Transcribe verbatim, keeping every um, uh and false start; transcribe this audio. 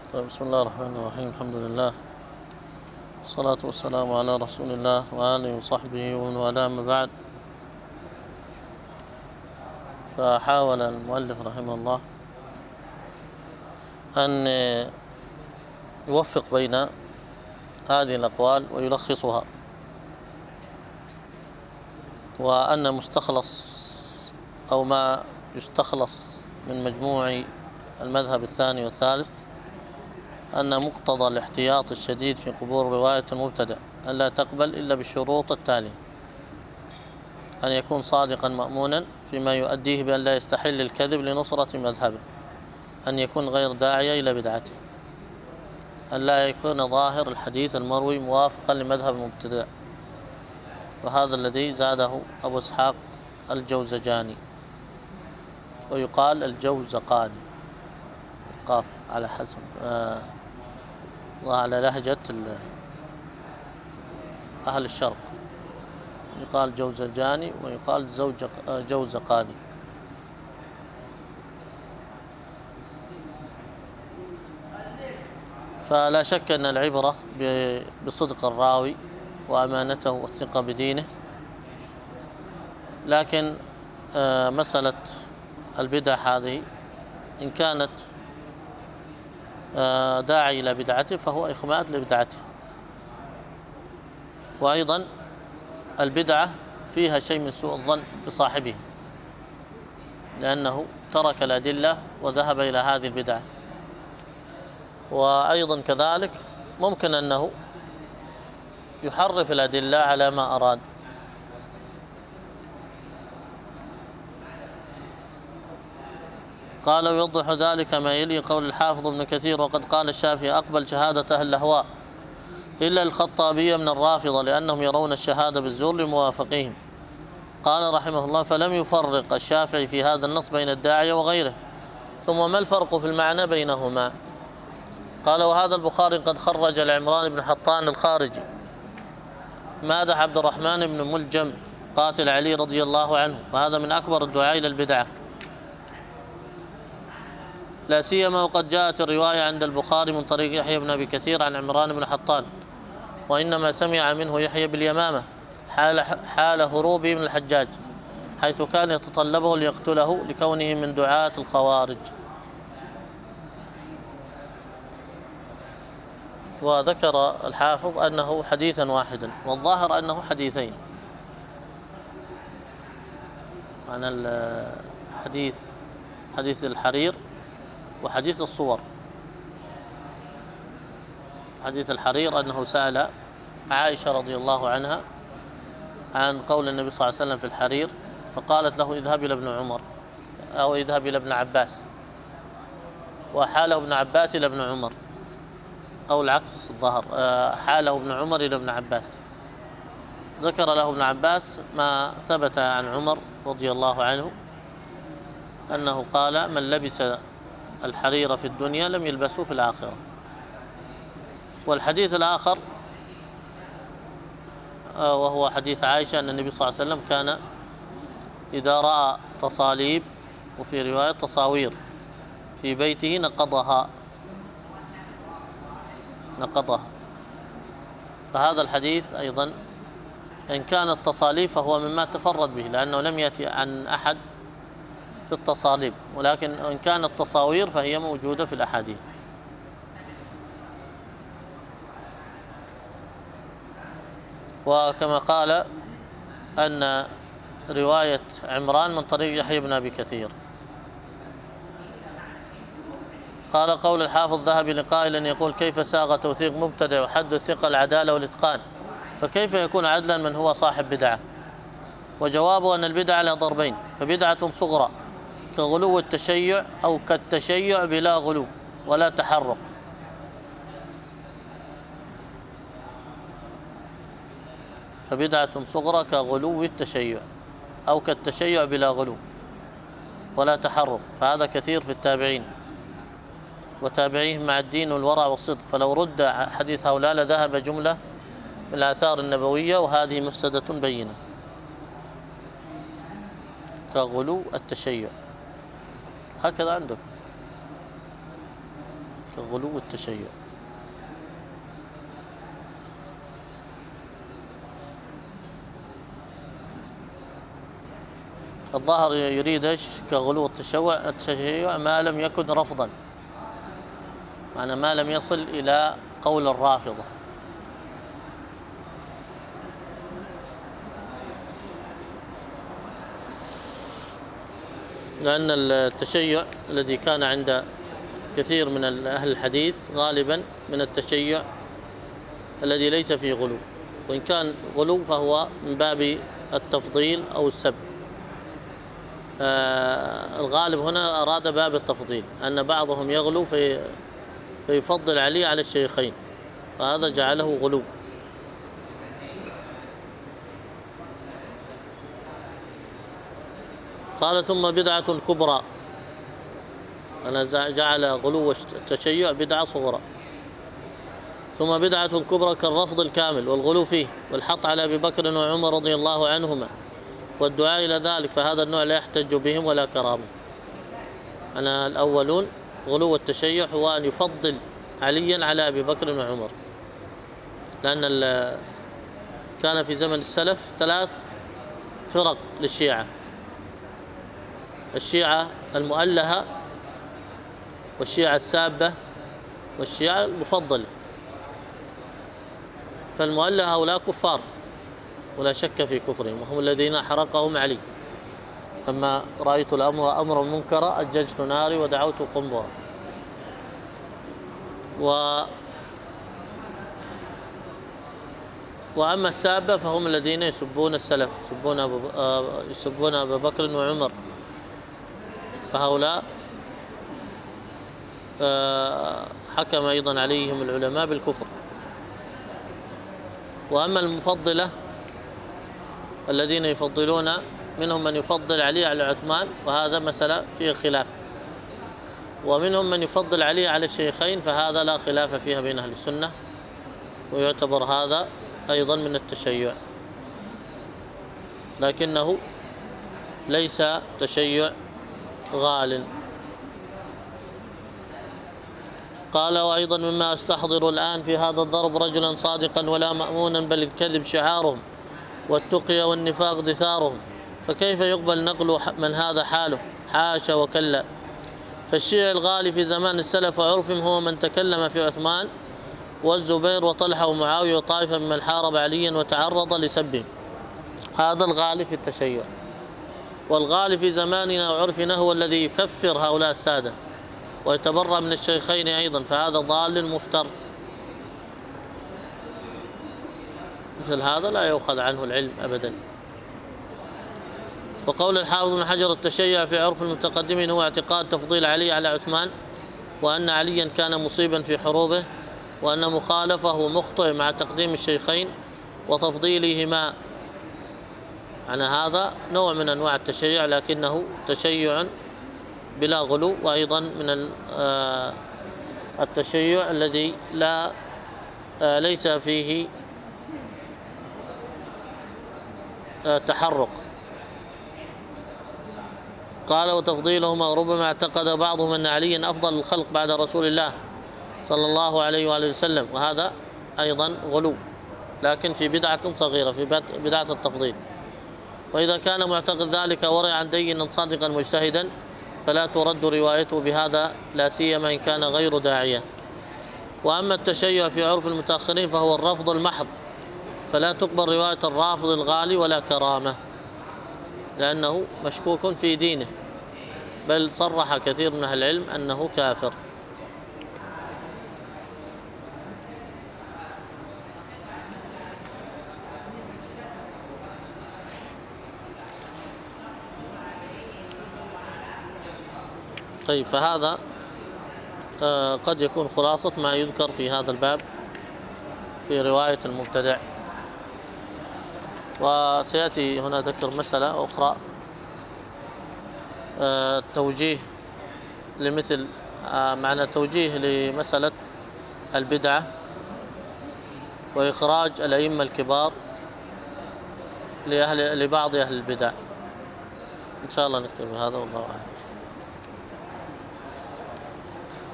طيب، بسم الله الرحمن الرحيم. الحمد لله والصلاة والسلام على رسول الله وآله وصحبه ومن والاه، أما بعد. فحاول المؤلف رحمه الله أن يوفق بين هذه الأقوال ويلخصها، وأن مستخلص أو ما يستخلص من مجموع المذهب الثاني والثالث أن مقتضى الاحتياط الشديد في قبول رواية المبتدأ أن لا تقبل إلا بالشروط التالية: أن يكون صادقا مأمونا فيما يؤديه بأن لا يستحل الكذب لنصرة مذهبه، أن يكون غير داعية إلى بدعته، أن لا يكون ظاهر الحديث المروي موافقا لمذهب المبتدع، وهذا الذي زاده أبو إسحاق الجوزجاني، ويقال الجوزقاني قاف على حسب آه وعلى لهجة أهل الشرق، يقال جوزجاني ويقال زوجق جوزقاني. فلا شك أن العبرة بصدق الراوي وأمانته والثقة بدينه، لكن مسألة البدع هذه إن كانت داعي إلى بدعته فهو إخماد لبدعته، وأيضا البدعة فيها شيء من سوء الظن بصاحبه، لأنه ترك الأدلة وذهب إلى هذه البدعة. وأيضا كذلك ممكن أنه يحرف الأدلة على ما أراد، قال: ويوضح ذلك ما يلي قول الحافظ ابن كثير: وقد قال الشافعي: أقبل شهادة أهل الأهواء إلا الخطابية من الرافضة لأنهم يرون الشهادة بالزور لموافقيهم. قال رحمه الله: فلم يفرق الشافعي في هذا النص بين الداعية وغيره، ثم ما الفرق في المعنى بينهما؟ قال: وهذا البخاري قد خرج العمران بن حطان الخارجي مادح عبد الرحمن بن ملجم قاتل علي رضي الله عنه، وهذا من أكبر الدعاء إلى البدعة، لا سيما وقد جاءت الرواية عند البخاري من طريق يحيى بن أبي كثير عن عمران بن حطان، وإنما سمع منه يحيى باليمامة حال, حال هروبه من الحجاج، حيث كان يتطلبه ليقتله لكونه من دعاة الخوارج. وذكر الحافظ أنه حديثا واحدا، والظاهر أنه حديثين، عن الحديث حديث الحرير وحديث الصور. حديث الحرير أنه سأل عائشة رضي الله عنها عن قول النبي صلى الله عليه وسلم في الحرير، فقالت له: اذهب إلى ابن عمر أو اذهب إلى ابن عباس، وحاله ابن عباس إلى ابن عمر، أو العكس الظهر، حاله ابن عمر إلى ابن عباس. ذكر له ابن عباس ما ثبت عن عمر رضي الله عنه أنه قال: من لبس الحرير في الدنيا لم يلبسه في الآخرة. والحديث الآخر وهو حديث عائشة أن النبي صلى الله عليه وسلم كان إذا رأى تصاليب، وفي رواية تصاوير، في بيته نقضها نقضها فهذا الحديث أيضا إن كانت تصاليب فهو مما تفرد به، لأنه لم يأتي عن أحد في التصاليب، ولكن إن كانت تصاوير فهي موجودة في الأحاديث. وكما قال أن رواية عمران من طريق يحيى بن أبي كثير. قال: قول الحافظ: ذهب لقائل يقول: كيف ساغ توثيق مبتدع وحد الثقة العدالة والإتقان، فكيف يكون عدلا من هو صاحب بدعة؟ وجوابه أن البدعة على ضربين: فبدعة صغرى كغلو التشيع، أو كالتشيع بلا غلو ولا تحرق. فبدعة صغرى كغلو التشيع، أو كالتشيع بلا غلو ولا تحرق، فهذا كثير في التابعين وتابعيهم مع الدين والورع والصدق، فلو رد حديث هؤلاء لذهب جملة من الآثار النبوية، وهذه مفسدة بينة كغلو التشيع. هكذا عندك كغلو التشيع. الظاهر يريد ايش كغلو التشيع؟ التشيع ما لم يكن رفضا، معنى ما لم يصل إلى قول الرافضة. لأن التشيع الذي كان عند كثير من أهل الحديث غالبا من التشيع الذي ليس فيه غلو، وإن كان غلو فهو من باب التفضيل أو السب. آه الغالب هنا أراد باب التفضيل، أن بعضهم يغلو في فيفضل علي على الشيخين، فهذا جعله غلو. قال ثم بدعة كبرى، أنا جعل غلو التشيع بدعة صغرى. ثم بدعة كبرى كالرفض الكامل والغلو فيه والحط على أبي بكر وعمر رضي الله عنهما والدعاء إلى ذلك، فهذا النوع لا يحتج بهم ولا كرامة. أنا الأولون غلو التشيع هو أن يفضل عليا على أبي بكر وعمر، لأن كان في زمن السلف ثلاث فرق للشيعة: الشيعة المؤلهة والشيعة السابة والشيعة المفضلة. فالمؤلهة هؤلاء كفار ولا شك في كفرهم، وهم الذين حرقهم علي: أما رأيت الأمر أمرا منكرا أججت ناري ودعوت قنبرا. و وأما السابة فهم الذين يسبون السلف، يسبون أبو يسبون أبا بكر وعمر، فهؤلاء حكم أيضا عليهم العلماء بالكفر. وأما المفضلة الذين يفضلون، منهم من يفضل علي على عثمان، وهذا مسألة فيه خلاف، ومنهم من يفضل علي على الشيخين، فهذا لا خلاف فيها بين أهل السنة، ويعتبر هذا أيضا من التشيع، لكنه ليس تشيع غال. قال وأيضا مما أستحضر الآن في هذا الضرب رجلا صادقا ولا مأمونا، بل الكذب شعارهم والتقي والنفاق دثارهم، فكيف يقبل نقل من هذا حاله؟ حاشا وكلا. فالشيعي الغالي في زمان السلف وعرفهم هو من تكلم في عثمان والزبير وطلحة ومعاوية وطائفة ممن حارب عليا وتعرض لسبهم، هذا الغالي في التشيع. والغالي في زماننا وعرفنا هو الذي يكفر هؤلاء السادة ويتبرأ من الشيخين أيضا، فهذا ضال مفتر، مثل هذا لا يؤخذ عنه العلم أبدا. وقول الحافظ بن حجر التشيع في عرف المتقدمين هو اعتقاد تفضيل علي على عثمان، وأن عليا كان مصيبا في حروبه، وأن مخالفه مخطئ مع تقديم الشيخين وتفضيلهما. يعني هذا نوع من أنواع التشيع، لكنه تشيع بلا غلو، وأيضا من التشيع الذي لا ليس فيه تحرق. قال وتفضيلهما، ربما اعتقد بعضهم أن عليا أفضل الخلق بعد رسول الله صلى الله عليه وآله وسلم، وهذا أيضا غلو، لكن في بدعة صغيرة، في بدعة التفضيل. وإذا كان معتقد ذلك ورعا دينا صادقا مجتهدا فلا ترد روايته بهذا، لا سيما إن كان غير داعية. وأما التشيع في عرف المتأخرين فهو الرفض المحض، فلا تقبل رواية الرافض الغالي ولا كرامة، لأنه مشكوك في دينه، بل صرح كثير من أهل العلم أنه كافر. طيب، فهذا آه قد يكون خلاصة ما يذكر في هذا الباب في رواية المبتدع. وسيأتي هنا ذكر مسألة أخرى، آه توجيه لمثل آه معنى توجيه لمسألة البدعة وإخراج الأئمة الكبار لأهل لبعض أهل البدع. إن شاء الله نكتب هذا، والله أعلم.